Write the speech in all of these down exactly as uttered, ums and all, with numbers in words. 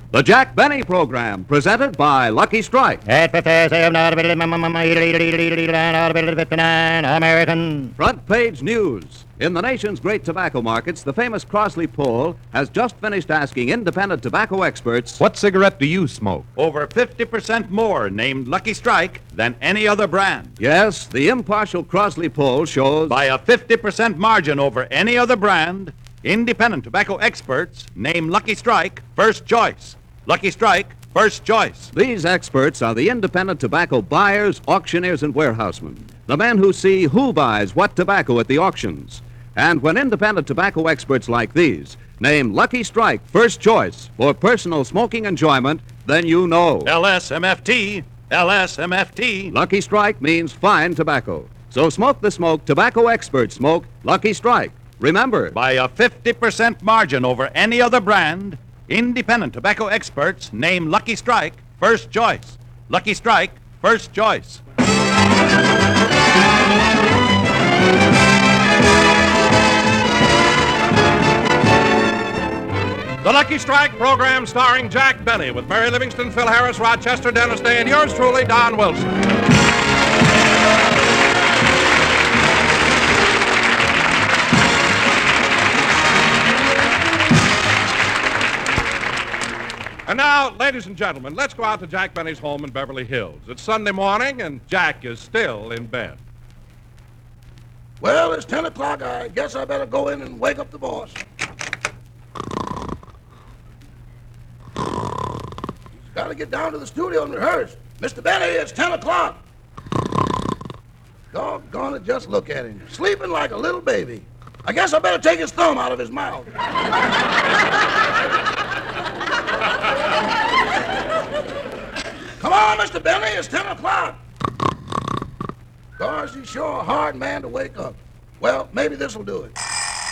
The Jack Benny Program, presented by Lucky Strike. American. Front page news. In the nation's great tobacco markets, the famous Crossley poll has just finished asking independent tobacco experts, What cigarette do you smoke? Over fifty percent more named Lucky Strike than any other brand. Yes, the impartial Crossley poll shows, By a fifty percent margin over any other brand, independent tobacco experts name Lucky Strike first choice. Lucky Strike, first choice. these experts are the independent tobacco buyers, auctioneers, and warehousemen, the men who see who buys what tobacco at the auctions. And when independent tobacco experts like these name Lucky Strike first choice for personal smoking enjoyment, then you know. L S M F T, L S M F T. Lucky Strike means fine tobacco. So smoke the smoke tobacco experts smoke Lucky Strike. Remember, By a fifty percent margin over any other brand, independent tobacco experts name Lucky Strike first choice. Lucky Strike, first choice. The Lucky Strike program starring Jack Benny with Mary Livingston, Phil Harris, Rochester, Dennis Day, and yours truly, Don Wilson. And now, ladies and gentlemen, let's go out to Jack Benny's home in Beverly Hills. It's Sunday morning, and Jack is still in bed. Well, it's ten o'clock. I guess I better go in and wake up the boss. He's got to get down to the studio and rehearse. Mister Benny, it's ten o'clock. Doggone it, just look at him. Sleeping like a little baby. I guess I better take his thumb out of his mouth. Come on, Mister Benny, it's ten o'clock. Gosh, he's sure a hard man to wake up. Well, maybe this'll do it.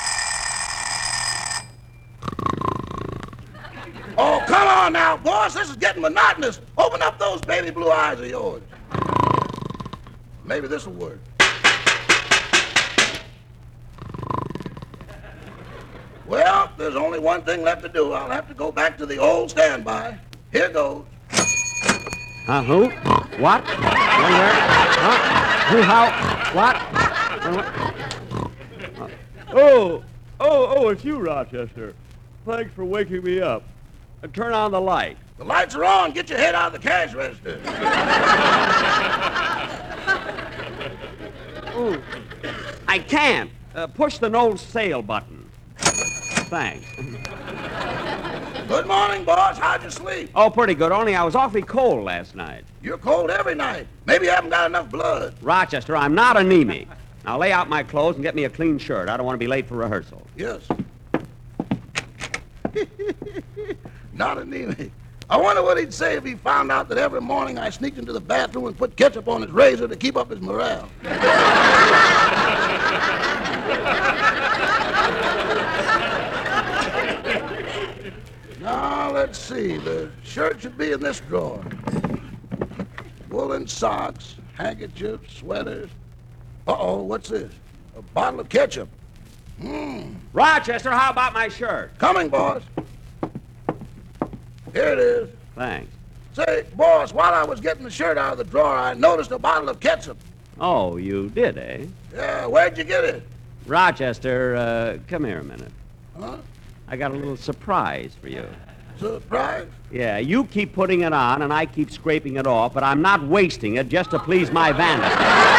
Oh, come on now, boss. This is getting monotonous. Open up those baby blue eyes of yours. Maybe this'll work. Well, there's only one thing left to do. I'll have to go back to the old standby. Here goes. Huh, who? What? When, where? Huh? Who, how? What? Oh, oh, oh, it's you, Rochester. Thanks for waking me up. And turn on the light. The lights are on. Get your head out of the cash register. Oh, I can't. Uh, push the no sale button. Thanks. Good morning, boss. How'd you sleep? Oh, pretty good, only I was awfully cold last night. You're cold every night. Maybe you haven't got enough blood. Rochester, I'm not anemic. Now lay out my clothes and get me a clean shirt. I don't want to be late for rehearsal. Yes. Not anemic. I wonder what he'd say if he found out that every morning I sneaked into the bathroom and put ketchup on his razor to keep up his morale. Now, let's see. The shirt should be in this drawer. Woolen socks, handkerchiefs, sweaters. Uh-oh, what's this? A bottle of ketchup. Hmm. Rochester, how about my shirt? Coming, boss. Here it is. Thanks. Say, boss, while I was getting the shirt out of the drawer, I noticed a bottle of ketchup. Oh, you did, eh? Yeah, where'd you get it? Rochester, uh, come here a minute. Huh? I got a little surprise for you. Surprise? Yeah, you keep putting it on and I keep scraping it off, but I'm not wasting it just to please my vanity.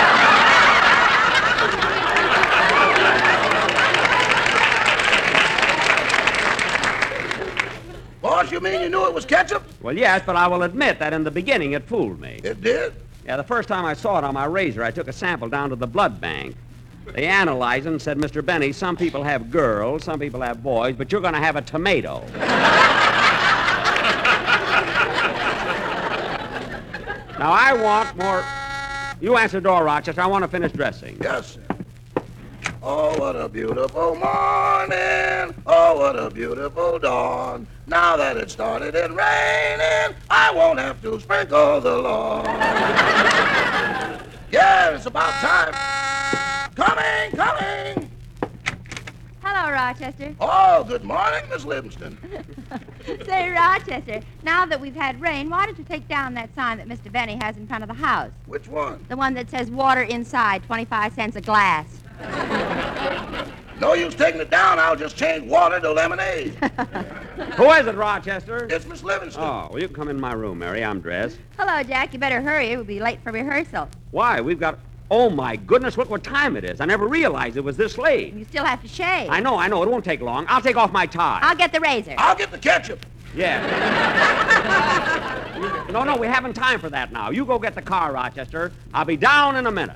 Boss, you mean you knew it was ketchup? Well, yes, but I will admit that in the beginning it fooled me. It did? Yeah, the first time I saw it on my razor, I took a sample down to the blood bank. They analyzed it and said, Mister Benny, some people have girls, some people have boys, but you're going to have a tomato. Now, I want more... You answer the door, Rochester. I want to finish dressing. Yes, sir. Oh, what a beautiful morning. Oh, what a beautiful dawn. Now that it started in raining, I won't have to sprinkle the lawn. Yeah, it's about time. Coming, coming. Hello, Hello, Rochester. Oh, good morning, Miss Livingston. Say, Rochester, now that we've had rain, why don't you take down that sign that Mister Benny has in front of the house? Which one? The one that says water inside, twenty-five cents a glass. No use taking it down. I'll just change water to lemonade. Who is it, Rochester? It's Miss Livingston. Oh, well, you can come in my room, Mary. I'm dressed. Hello, Jack. You better hurry. We'll be late for rehearsal. Why? We've got... Oh, my goodness, look what time it is. I never realized it was this late. You still have to shave. I know, I know. It won't take long. I'll take off my tie. I'll get the razor. I'll get the ketchup. Yeah. No, no, we haven't time for that now. You go get the car, Rochester. I'll be down in a minute.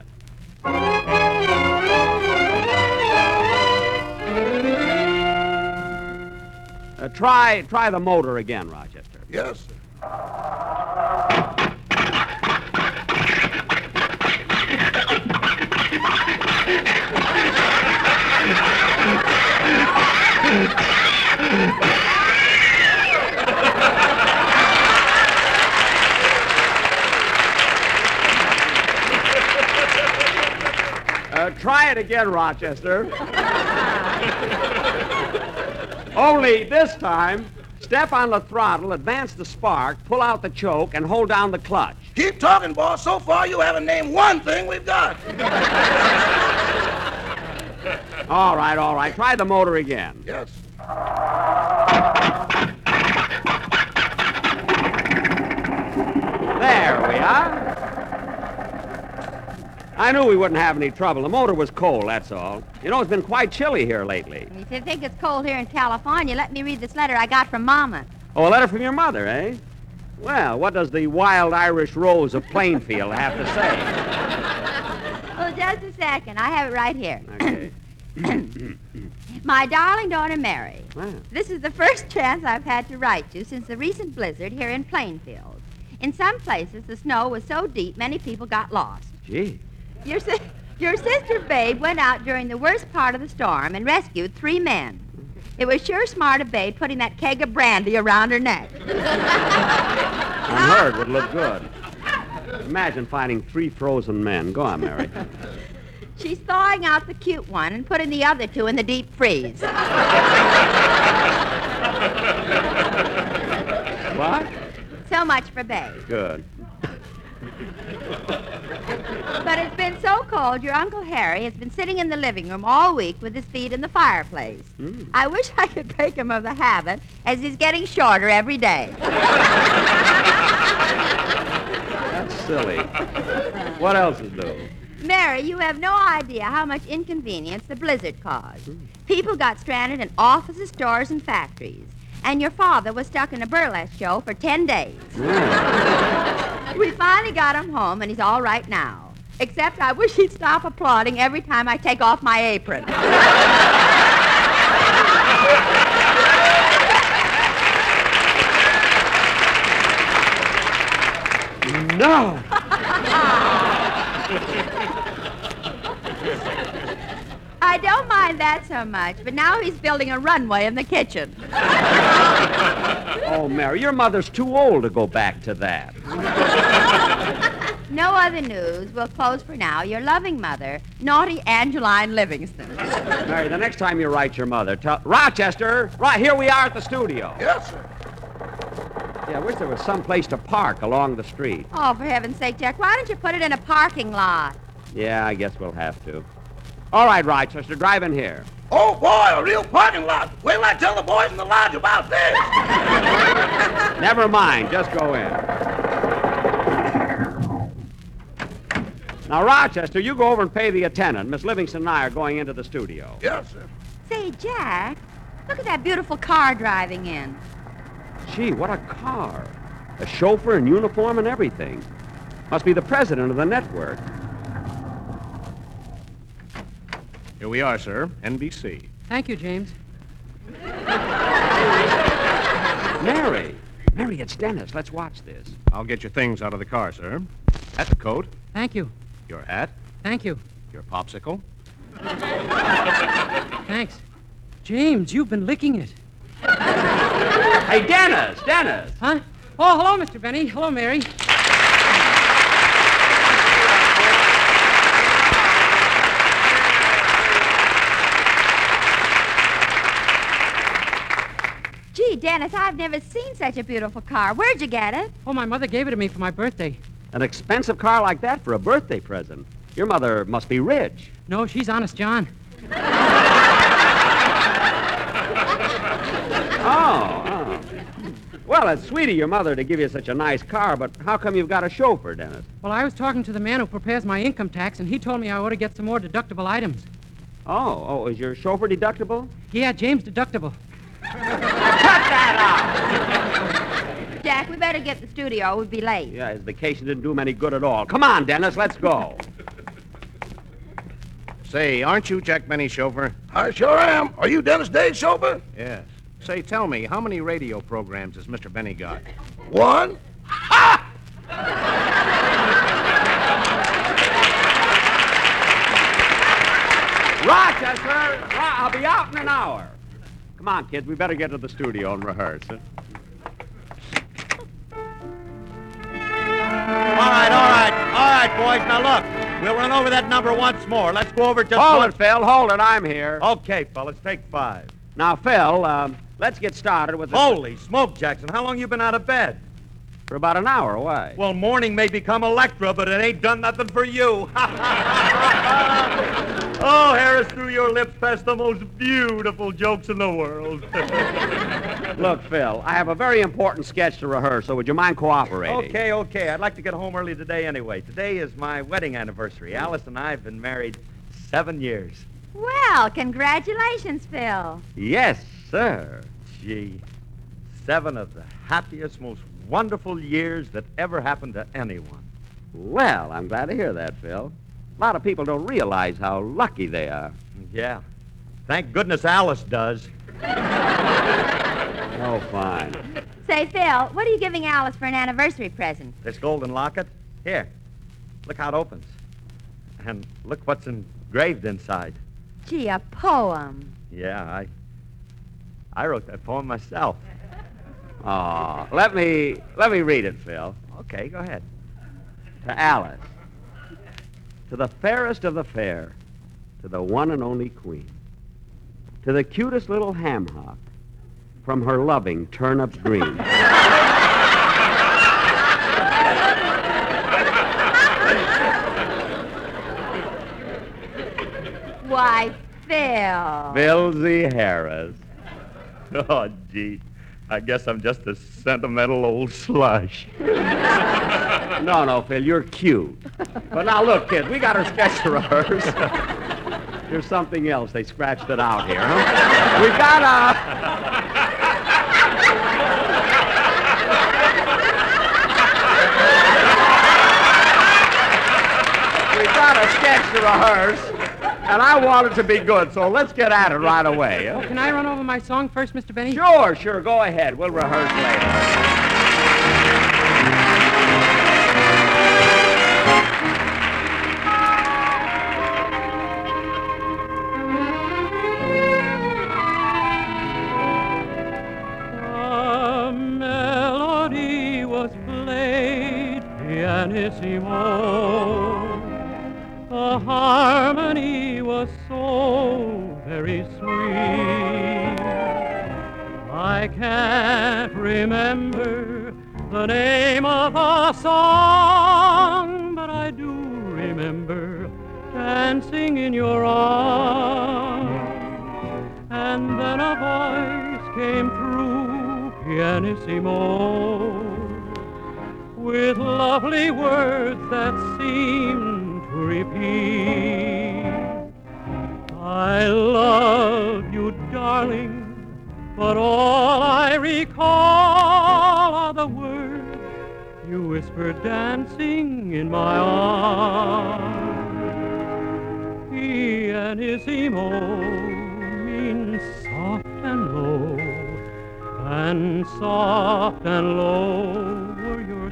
Uh, try, try the motor again, Rochester. Yes, sir. Uh, try it again, Rochester. Only this time, step on the throttle, advance the spark, pull out the choke, and hold down the clutch. Keep talking, boss. So far, you haven't named one thing we've got. All right, all right. Try the motor again. Yes. There we are. I knew we wouldn't have any trouble. The motor was cold, that's all. You know, it's been quite chilly here lately. If you think it's cold here in California, let me read this letter I got from Mama. Oh, a letter from your mother, eh? Well, what does the wild Irish rose of Plainfield have to say? Oh, just a second. I have it right here. Okay. My darling daughter, Mary. Wow. This is the first chance I've had to write you since the recent blizzard here in Plainfield. In some places, the snow was so deep, many people got lost. Gee. Your, si- your sister, Babe, went out during the worst part of the storm and rescued three men. It was sure smart of Babe putting that keg of brandy around her neck. On her, it would look good. Imagine finding three frozen men. Go on, Mary. She's thawing out the cute one and putting the other two in the deep freeze. What? So much for Babe. Good. But it's been so cold, your Uncle Harry has been sitting in the living room all week with his feet in the fireplace. Mm. I wish I could break him of the habit, as he's getting shorter every day. That's silly. What else is new? Mary, you have no idea how much inconvenience the blizzard caused. People got stranded in offices, stores, and factories. And your father was stuck in a burlesque show for ten days. Mm. We finally got him home, and he's all right now. Except I wish he'd stop applauding every time I take off my apron. No. I don't mind that so much, but now he's building a runway in the kitchen. Oh, Mary, your mother's too old to go back to that. No other news. We'll close for now. Your loving mother, naughty Angeline Livingston. Mary, the next time you write your mother, tell... Rochester! Right, here we are at the studio. Yes, sir. Yeah, I wish there was some place to park along the street. Oh, for heaven's sake, Jack, why don't you put it in a parking lot? Yeah, I guess we'll have to. All right, Rochester, drive in here. Oh, boy, a real parking lot. Wait till I tell the boys in the lodge about this. Never mind, just go in. Now, Rochester, you go over and pay the attendant. Miss Livingston and I are going into the studio. Yes, sir. Say, Jack, look at that beautiful car driving in. Gee, what a car. A chauffeur in uniform and everything. Must be the president of the network. Here we are, sir. N B C. Thank you, James. Mary. Mary, it's Dennis. Let's watch this. I'll get your things out of the car, sir. That's the coat, Thank you. your hat, Thank you. your popsicle. Thanks. James, you've been licking it. Hey, Dennis! Dennis! Huh? Oh, hello, Mister Benny. Hello, Mary. Dennis, I've never seen such a beautiful car. Where'd you get it? Oh, my mother gave it to me for my birthday. An expensive car like that for a birthday present. Your mother must be rich. No, she's honest, John. Oh, oh. Well, it's sweet of your mother to give you such a nice car, but how come you've got a chauffeur, Dennis? Well, I was talking to the man who prepares my income tax, and he told me I ought to get some more deductible items. Oh, oh, is your chauffeur deductible? Yeah, James deductible. Jack, we better get to the studio. We'll be late. Yeah, his vacation didn't do him any good at all. Come on, Dennis, let's go. Say, aren't you Jack Benny's chauffeur? I sure am. Are you Dennis Day's chauffeur? Yes. Say, tell me, how many radio programs has Mister Benny got? One. Rochester, Ro- I'll be out in an hour. Come on, kids, we better get to the studio and rehearse. Huh? All right, all right, all right, boys. Now look, we'll run over that number once more. Let's go over just Hold one. it, Phil. Hold it. I'm here. Okay, fellas, take five. Now, Phil, um, let's get started with the... Holy smoke, Jackson. How long you been out of bed? For about an hour. Why? Well, morning may become Electra, but it ain't done nothing for you. Oh, Harris, through your lips passed the most beautiful jokes in the world. Look, Phil, I have a very important sketch to rehearse, so would you mind cooperating? Okay, okay. I'd like to get home early today anyway. Today is my wedding anniversary. Alice and I have been married seven years. Well, congratulations, Phil. Yes, sir. Gee, seven of the happiest, most wonderful years that ever happened to anyone. Well, I'm glad to hear that, Phil. A lot of people don't realize how lucky they are. Yeah. Thank goodness Alice does. Oh, fine. Say, Phil, what are you giving Alice for an anniversary present? This golden locket? Here. Look how it opens. And look what's engraved inside. Gee, a poem. Yeah, I I wrote that poem myself. Oh, let me let me read it, Phil. Okay, go ahead. To Alice, to the fairest of the fair, to the one and only queen, to the cutest little ham hock, from her loving turnip green. Why, Phil. Phil Z. Harris. Oh, gee. I guess I'm just a sentimental old slush. No, no, Phil, you're cute. But now, look, kids, we got our sketch to rehearse. There's something else. They scratched it out here, huh? We got a... we got a sketch to rehearse, and I want it to be good, so let's get at it right away. Huh? Can I run over my song first, Mister Benny? Sure, sure, go ahead. We'll rehearse later. Pianissimo, the harmony was so very sweet. I can't remember the name of the song, but I do remember dancing in your arms. And then a voice came through, pianissimo, with lovely words that seem to repeat. I love you, darling, but all I recall are the words you whispered dancing in my arms. Pianissimo means soft and low, and soft and low your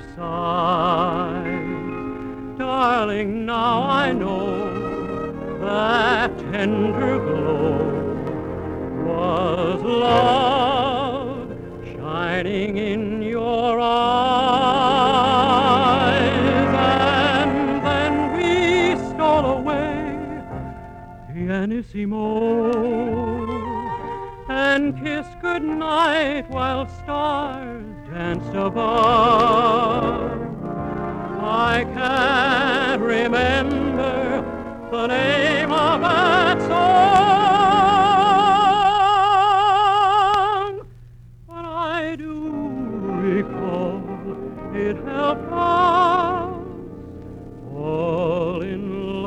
sighs. Darling, now I know that tender glow was love shining in your eyes. And then we stole away, pianissimo, and kissed goodbye good night while stars danced above. I can't remember the name of that song, but I do recall it helped us fall in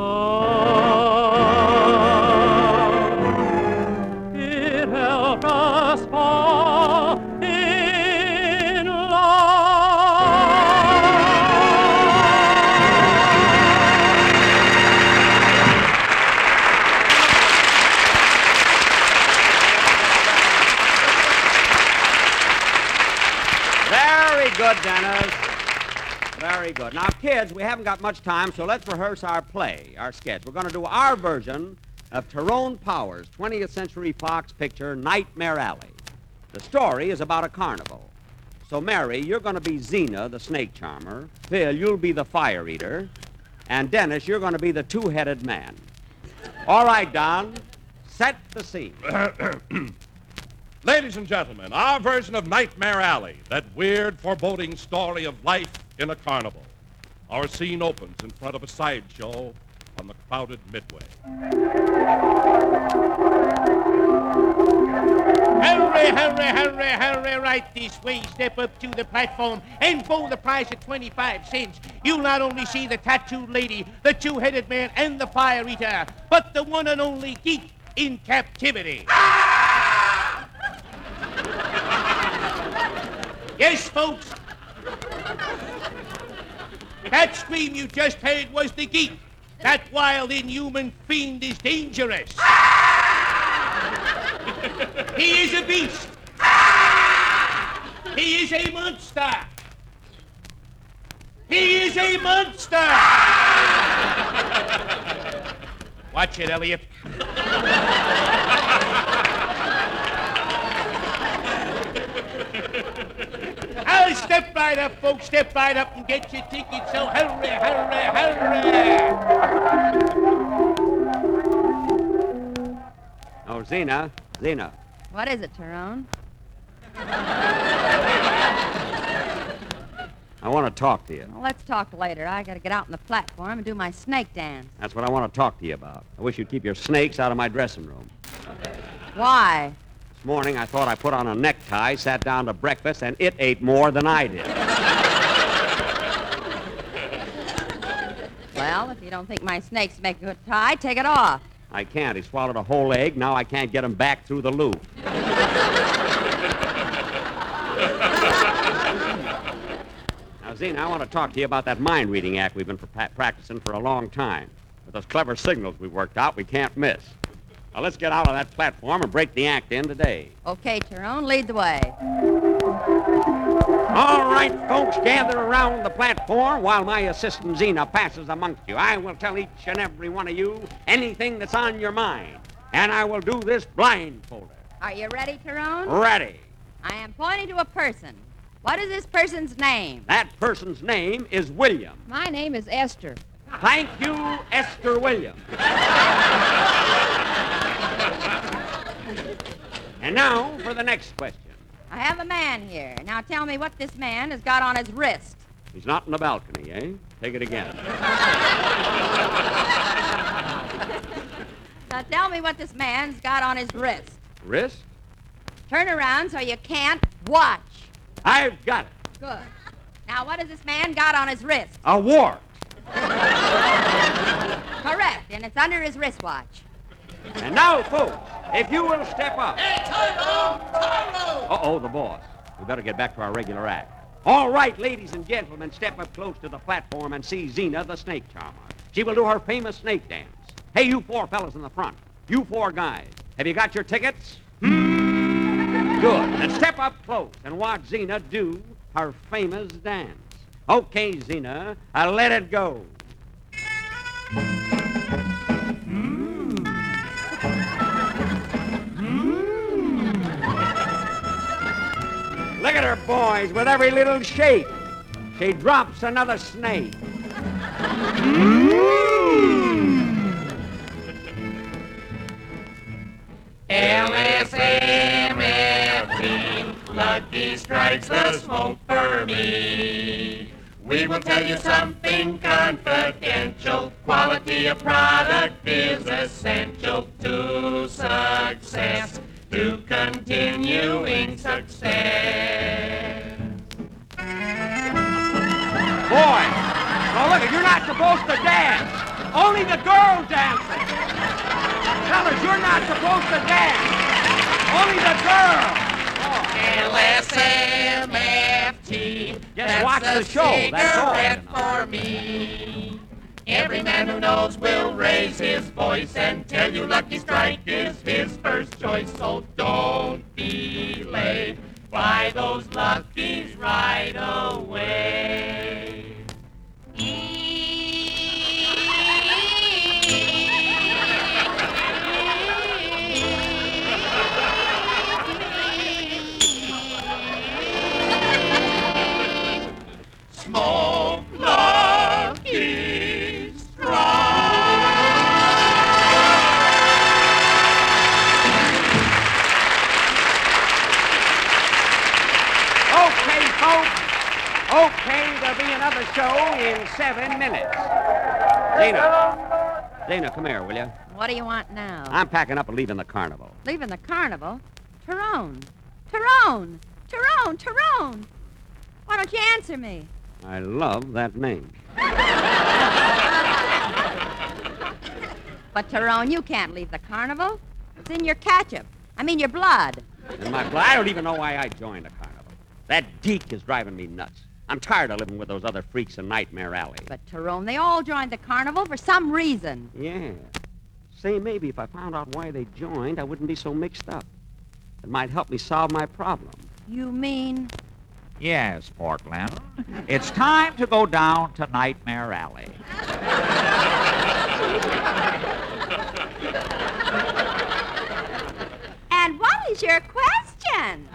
love. It helped us fall in love. Very good, Dennis. Very good. Now, kids, we haven't got much time, so let's rehearse our play, our sketch. We're going to do our version of Tyrone Power's twentieth Century Fox picture, Nightmare Alley. The story is about a carnival. So, Mary, you're going to be Zena, the snake charmer. Phil, you'll be the fire eater. And Dennis, you're going to be the two-headed man. All right, Don, set the scene. Ladies and gentlemen, our version of Nightmare Alley, that weird, foreboding story of life in a carnival. Our scene opens in front of a sideshow on the crowded Midway. Hurry, hurry, hurry, hurry, right this way. Step up to the platform and for the price of twenty-five cents. You'll not only see the tattooed lady, the two-headed man, and the fire eater, but the one and only geek in captivity. Yes, folks. That scream you just heard was the geek. That wild, inhuman fiend is dangerous. He is a beast. He is a monster. He is a monster. Watch it, Elliot. I'll step right up, folks. Step right up and get your tickets. So hurry, hurry, hurry. Oh, Zena, Zena. What is it, Tyrone? I want to talk to you. Well, let's talk later. I got to get out on the platform and do my snake dance. That's what I want to talk to you about. I wish you'd keep your snakes out of my dressing room. Why? This morning, I thought I put on a necktie, sat down to breakfast, and it ate more than I did. Well, if you don't think my snakes make a good tie, take it off. I can't. He swallowed a whole egg. Now I can't get him back through the loop. Now, Zena, I want to talk to you about that mind-reading act we've been pra- practicing for a long time. With those clever signals we worked out, we can't miss. Now, let's get out of that platform and break the act in today. Okay, Tyrone, lead the way. All right, folks, gather around the platform while my assistant Zena passes amongst you. I will tell each and every one of you anything that's on your mind, and I will do this blindfolded. Are you ready, Tyrone? Ready. I am pointing to a person. What is this person's name? That person's name is William. My name is Esther. Thank you, Esther Williams. And now for the next question. I have a man here. Now tell me what this man has got on his wrist. He's not in the balcony, eh? Take it again. Now tell me what this man's got on his wrist. Wrist? Turn around so you can't watch. I've got it. Good. Now what has this man got on his wrist? A wart. Correct, and it's under his wristwatch. And now, folks, if you will step up. Hey, Tyrone! Tyrone! Uh-oh, the boss. We better get back to our regular act. All right, ladies and gentlemen, step up close to the platform and see Zena, the snake charmer. She will do her famous snake dance. Hey, you four fellas in the front. You four guys. Have you got your tickets? Hmm? Good. Then step up close and watch Zena do her famous dance. Okay, Zena, uh, let it go. Look at her, boys, with every little shake. She drops another snake. L S M F T me. Lucky Strike's the smoke for me. We will tell you something confidential. Quality of product is essential to success, to continuing success. Boy, now look, you're not supposed to dance. Only the girls dancing. Fellas, you're not supposed to dance. Only the girls. L S M F T. Just watch the show, that's all. Cigarette for me. Every man who knows will raise his voice and tell you Lucky Strike is his first choice. So don't be late. Buy those Luckies right away. Smoke Lucky Okay, folks. Okay, there'll be another show in seven minutes. Zena. Zena, come here, will you? What do you want now? I'm packing up and leaving the carnival. Leaving the carnival? Tyrone. Tyrone. Tyrone. Tyrone. Why don't you answer me? I love that name. But, Tyrone, you can't leave the carnival. It's in your ketchup. I mean, your blood. In my blood, I don't even know why I joined the carnival. That Deke is driving me nuts. I'm tired of living with those other freaks in Nightmare Alley. But, Tyrone, they all joined the carnival for some reason. Yeah. Say, maybe if I found out why they joined, I wouldn't be so mixed up. It might help me solve my problem. You mean? Yes, Portland. It's time to go down to Nightmare Alley. And what is your question?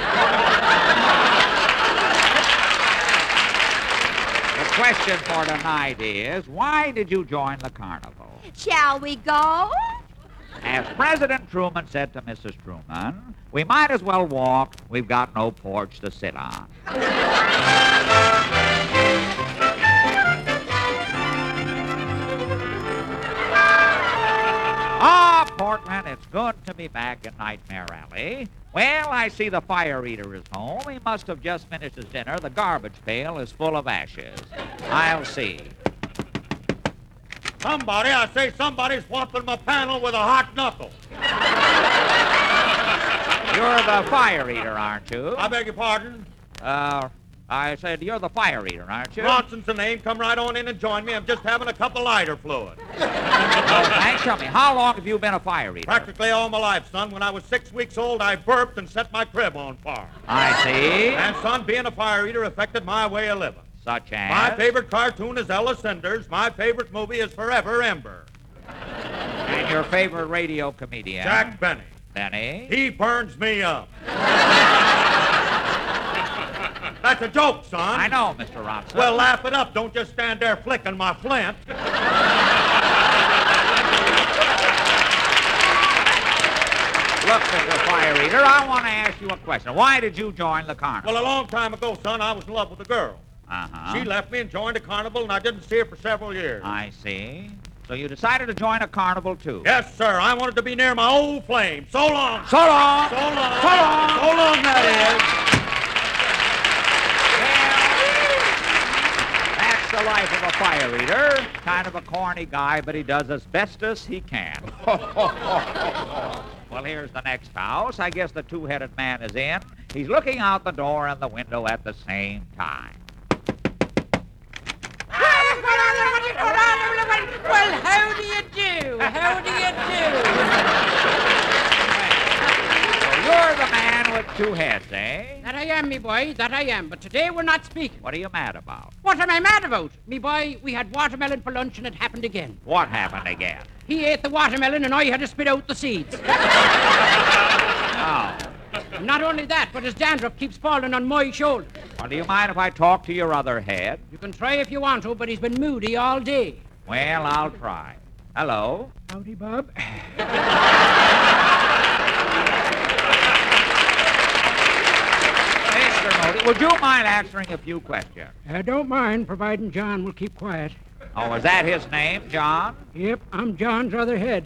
The question for tonight is, why did you join the carnival? Shall we go? As President Truman said to Missus Truman, we might as well walk. We've got no porch to sit on. Ah, Portland, it's good to be back in Nightmare Alley. Well, I see the fire eater is home. He must have just finished his dinner. The garbage pail is full of ashes. I'll see. Somebody, I say somebody's swamping my panel with a hot knuckle. You're the fire eater, aren't you? I beg your pardon? Uh, I said you're the fire eater, aren't you? Ronson's the name. Come right on in and join me. I'm just having a cup of lighter fluid. Oh, thanks. Tell me, how long have you been a fire eater? Practically all my life, son. When I was six weeks old, I burped and set my crib on fire. I see. And, son, being a fire eater affected my way of living. Such as? My favorite cartoon is Ella Cinders. My favorite movie is Forever Ember. And your favorite radio comedian? Jack Benny. Benny? He burns me up. That's a joke, son. I know, Mister Ronson. Well, laugh it up. Don't just stand there flicking my flint. Look, Mister Fire Eater, I want to ask you a question. Why did you join the carnival? Well, a long time ago, son, I was in love with a girl. Uh-huh. She left me and joined a carnival, and I didn't see her for several years. I see. So you decided to join a carnival, too? Yes, sir. I wanted to be near my old flame. So long. So long. So long. So long. So long, that is. That's the life of a fire eater. Kind of a corny guy, but he does as best as he can. Well, here's the next house. I guess the two-headed man is in. He's looking out the door and the window at the same time. Well, how do you do? How do you do? So you're the man with two heads, eh? That I am, me boy, that I am. But today we're not speaking. What are you mad about? What am I mad about? Me boy, we had watermelon for lunch and it happened again. What happened again? He ate the watermelon and I had to spit out the seeds. Oh. Not only that, but his dandruff keeps falling on my shoulder. Well, do you mind if I talk to your other head? You can try if you want to, but he's been moody all day. Well, I'll try. Hello? Howdy, Bob. would you mind answering a few questions? I don't mind, providing John will keep quiet. Oh, is that his name, John? Yep, I'm John's other head.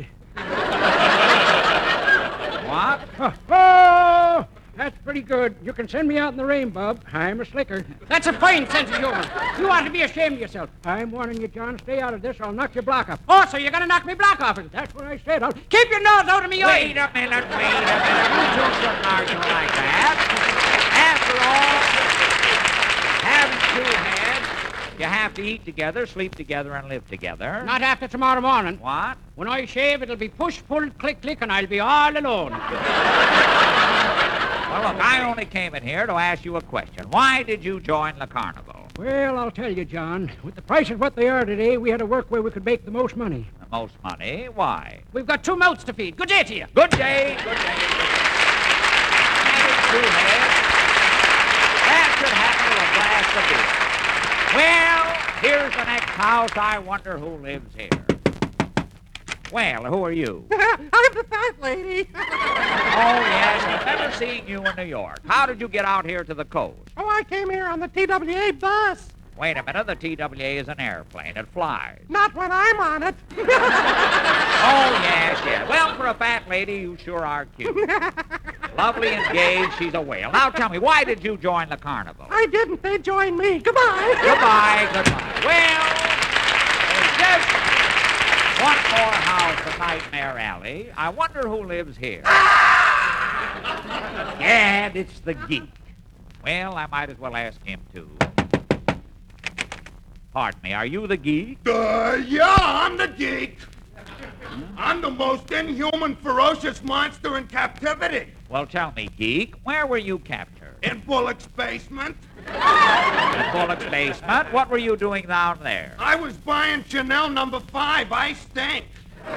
What? Oh, oh, that's pretty good. You can send me out in the rain, Bub. I'm a slicker. That's a fine sense of humor. You ought to be ashamed of yourself. I'm warning you, John. Stay out of this or I'll knock your block off. Oh, so you're going to knock me block off? That's what I said. I'll keep your nose out of me. Wait a minute, wait a minute. You two shouldn't argue like that. After all, having two heads, you have to eat together, sleep together, and live together. Not after tomorrow morning. What? When I shave, it'll be push, pull, click, click, and I'll be all alone. Well, look, I only came in here to ask you a question. Why did you join the carnival? Well, I'll tell you, John. With the prices what they are today, we had to work where we could make the most money. The most money? Why? We've got two mouths to feed. Good day to you. Good day. Good day. Having two heads, that should happen to a glass of beer. Well, here's the next house. I wonder who lives here. Well, who are you? I'm the fat lady. Oh, yes. I remember seeing you in New York. How did you get out here to the coast? Oh, I came here on the T W A bus. Wait a minute. The T W A is an airplane. It flies. Not when I'm on it. Oh, yes, yes. Well, for a fat lady, you sure are cute. Lovely and gay. She's a whale. Now, tell me, why did you join the carnival? I didn't. They joined me. Goodbye. Goodbye, goodbye. Well, there's just one more house in Nightmare Alley. I wonder who lives here. And it's the geek. Well, I might as well ask him, too. Pardon me, are you the geek? Uh, yeah, I'm the geek. I'm the most inhuman, ferocious monster in captivity. Well, tell me, geek, where were you captured? In Bullock's basement. In Bullock's basement? What were you doing down there? I was buying Chanel number five. I stink. Oh,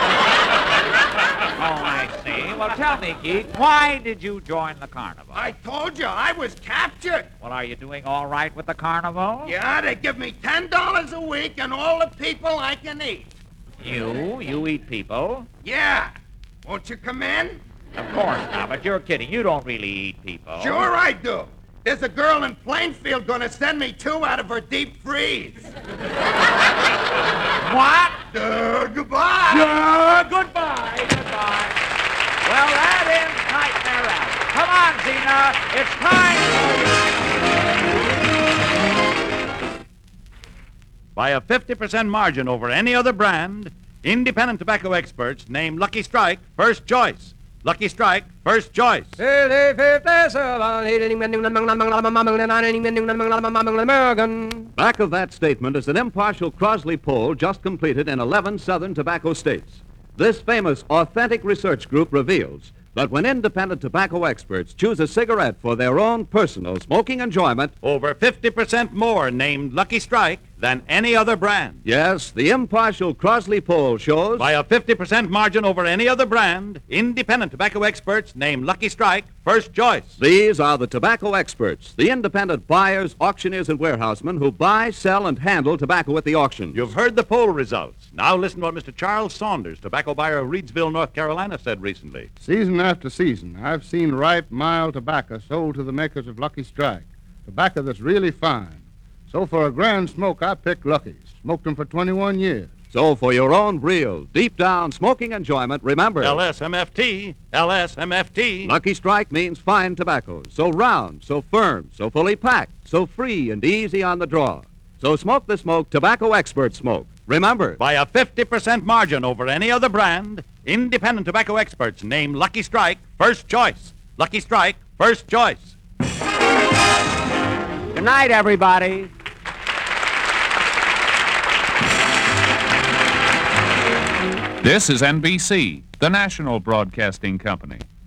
I see. Well, tell me, geek, why did you join the carnival? I told you, I was captured. Well, are you doing all right with the carnival? Yeah, they give me ten dollars a week and all the people I can eat. You? You eat people? Yeah. Won't you come in? Of course not, but you're kidding. You don't really eat people. Sure I do. There's a girl in Plainfield gonna send me two out of her deep freeze. What? Uh, goodbye. Uh, goodbye. Goodbye. Well, that ends Nightmare Alley. Come on, Zena. It's time for you. By a fifty percent margin over any other brand, independent tobacco experts name Lucky Strike first choice. Lucky Strike, first choice. Back of that statement is an impartial Crosley poll just completed in eleven southern tobacco states. This famous authentic research group reveals that when independent tobacco experts choose a cigarette for their own personal smoking enjoyment, over fifty percent more named Lucky Strike than any other brand. Yes, the impartial Crosley poll shows... By a fifty percent margin over any other brand, independent tobacco experts name Lucky Strike first choice. These are the tobacco experts, the independent buyers, auctioneers, and warehousemen who buy, sell, and handle tobacco at the auction. You've heard the poll results. Now listen to what Mister Charles Saunders, tobacco buyer of Reidsville, North Carolina, said recently. Season after season, I've seen ripe, mild tobacco sold to the makers of Lucky Strike. Tobacco that's really fine. So for a grand smoke, I picked Lucky's. Smoked them for twenty-one years. So for your own real, deep-down smoking enjoyment, remember... L S M F T. L S M F T. Lucky Strike means fine tobacco. So round, so firm, so fully packed, so free and easy on the draw. So smoke the smoke tobacco experts smoke. Remember... By a fifty percent margin over any other brand, independent tobacco experts name Lucky Strike first choice. Lucky Strike, first choice. Good night, everybody. This is N B C, the national broadcasting company.